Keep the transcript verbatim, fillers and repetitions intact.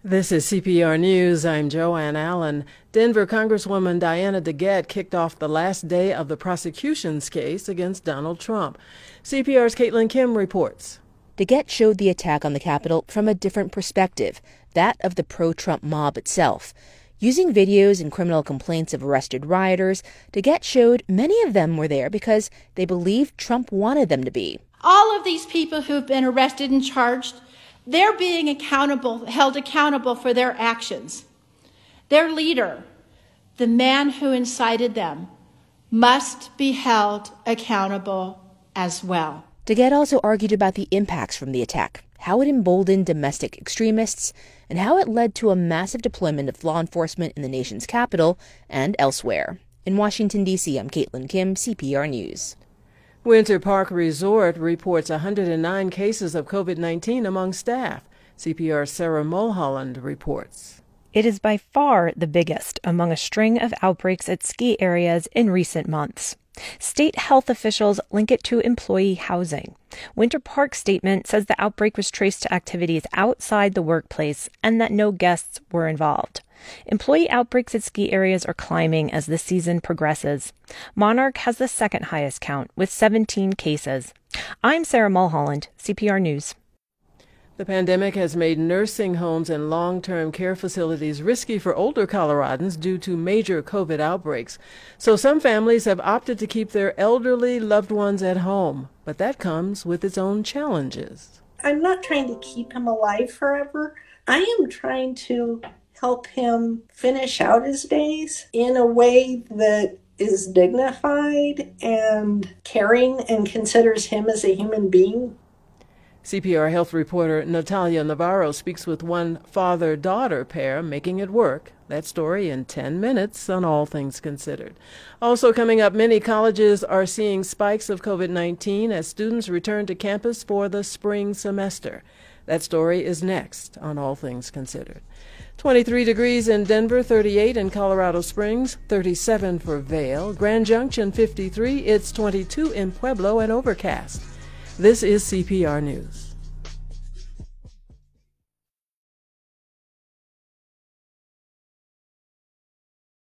This is C P R News. I'm Joanne Allen. Denver Congresswoman Diana DeGette kicked off the last day of the prosecution's case against Donald Trump. C P R's Caitlin Kim reports. DeGette showed the attack on the Capitol from a different perspective, that of the pro-Trump mob itself. Using videos and criminal complaints of arrested rioters, DeGette showed many of them were there because they believed Trump wanted them to be. All of these people who've been arrested and charged, they're being accountable, held accountable for their actions. Their leader, the man who incited them, must be held accountable as well. DeGette also argued about the impacts from the attack, how it emboldened domestic extremists, and how it led to a massive deployment of law enforcement in the nation's capital and elsewhere. In Washington, D C, I'm Caitlin Kim, C P R News. Winter Park Resort reports one hundred nine cases of COVID nineteen among staff. C P R's Sarah Mulholland reports. It is by far the biggest among a string of outbreaks at ski areas in recent months. State health officials link it to employee housing. Winter Park's statement says the outbreak was traced to activities outside the workplace and that no guests were involved. Employee outbreaks at ski areas are climbing as the season progresses. Monarch has the second highest count with seventeen cases. I'm Sarah Mulholland, C P R News. The pandemic has made nursing homes and long-term care facilities risky for older Coloradans due to major COVID outbreaks. So some families have opted to keep their elderly loved ones at home, but that comes with its own challenges. I'm not trying to keep him alive forever. I am trying to help him finish out his days in a way that is dignified and caring and considers him as a human being. C P R health reporter Natalia Navarro speaks with one father-daughter pair making it work. That story in ten minutes on All Things Considered. Also coming up, many colleges are seeing spikes of COVID nineteen as students return to campus for the spring semester. That story is next on All Things Considered. twenty-three degrees in Denver, thirty-eight in Colorado Springs, thirty-seven for Vail, Grand Junction fifty-three, it's twenty-two in Pueblo and overcast. This is C P R News.